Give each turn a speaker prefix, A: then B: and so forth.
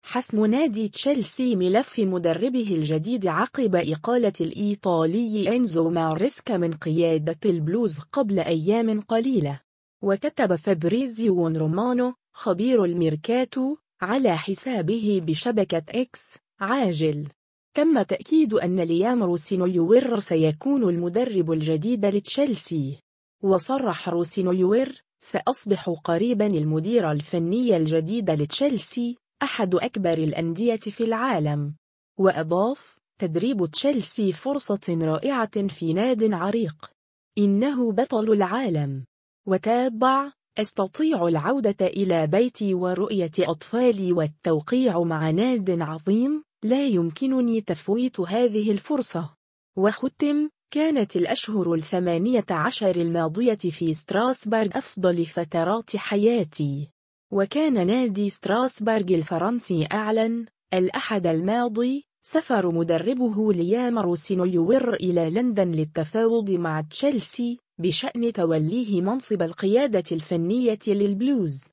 A: حسم نادي تشيلسي ملف مدربه الجديد عقب إقالة الإيطالي إنزو ماريسكا من قيادة البلوز قبل أيام قليلة. وكتب فابريزيو رومانو خبير الميركاتو على حسابه بشبكة إكس: عاجل. تم تأكيد أن ليام روسينيوير سيكون المدرب الجديد لتشيلسي. وصرح روسينيوير: سأصبح قريبا المدير الفني الجديد لتشيلسي، أحد أكبر الأندية في العالم. وأضاف: تدريب تشيلسي فرصة رائعة في ناد عريق، إنه بطل العالم. وتابع: أستطيع العودة إلى بيتي ورؤية أطفالي والتوقيع مع ناد عظيم، لا يمكنني تفويت هذه الفرصة. وختم: كانت الأشهر 18 الماضية في ستراسبورغ أفضل فترات حياتي. وكان نادي ستراسبورغ الفرنسي أعلن الأحد الماضي سفر مدربه ليام روسينيوير إلى لندن للتفاوض مع تشيلسي بشأن توليه منصب القيادة الفنية للبلوز.